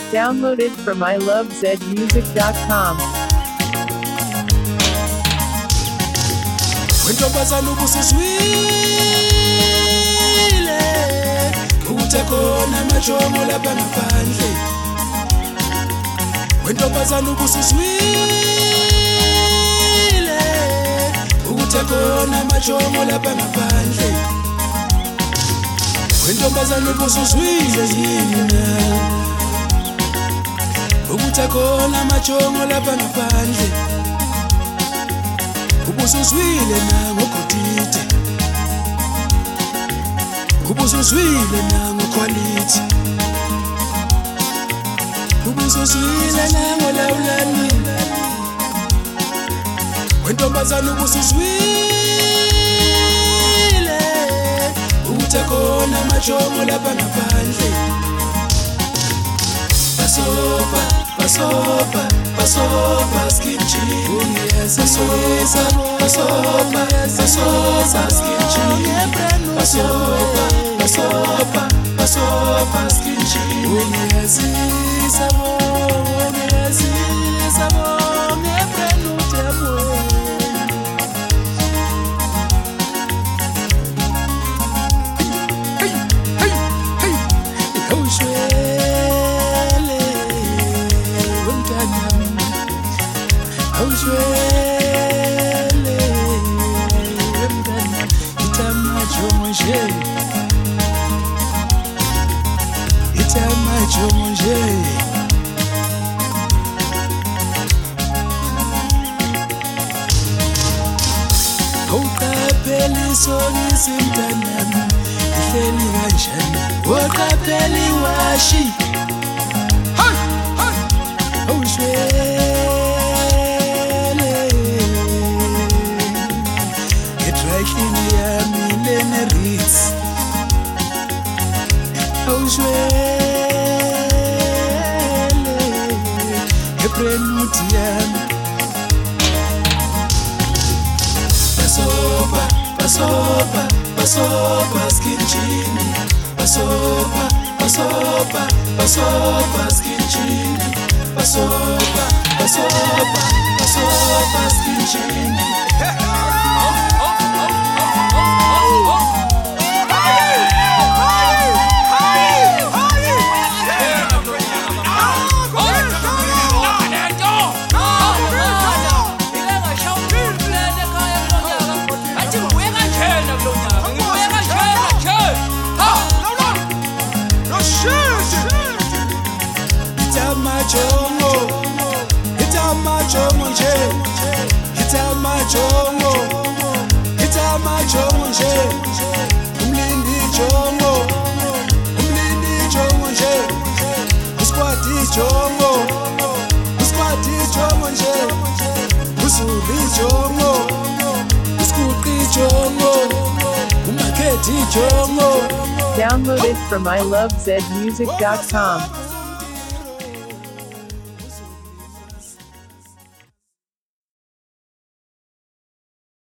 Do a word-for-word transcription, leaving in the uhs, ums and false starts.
Download it from I love Z music dot com. Wentombazana ubusizwile ukuthekona majongo lapha ngaphandle. Wentombazana ubusizwile ukuthekona majongo lapha ngaphandle. Wentombazana ubusizwile yina ukuthekona majongo lapha ngaphandle. Ubusuzwile nango kodide, ubusuzwile nango quality, ubusuzwile nango lawulani. Wentombazana ubusuzwile ukuthekona majongo lapha ngaphandle. Basopa, basopa, basopa skin jean. Basopa, basopa, basopa skin jean. Basopa, basopa, basopa skin jean. Sabo, sabo, ngebrand utemo. Hey, hey, hey, hey. Awuzwele wemntana itamajonje, itamajonje. Awuqapheli sokisi mntanami ihleli kanjani, waqapheli washi. Hey, hey. Awuzwele awuzwele eprenuti yami. Basopa, basopa, basopa skin jean. Basopa, basopa, basopa skin jean. Basopa, basopa, basopa skin jean. Itamajongo, itamajongo nje, itamajongo, itamajongo nje. Umlindi jongo, umlindi jongo nje. Uskwati jongo, uskwati jongo nje. Usuli jongo, uskuqi jongo, umakhethi jongo. Download it from I love Z music dot com.